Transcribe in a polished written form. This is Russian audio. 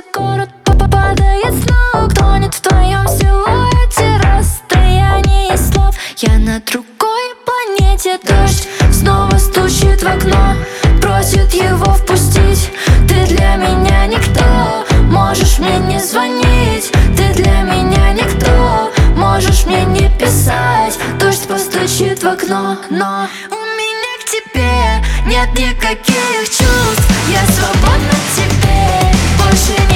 город падает с ног, тонет в твоем силуэте. Расстояние и слов, я на другой планете. Дождь снова стучит в окно, просит его впустить. Ты для меня никто, можешь мне не звонить. Ты для меня никто, можешь мне не писать. Дождь постучит в окно, но у меня к тебе нет никаких чувств. Я свободна теперь, больше не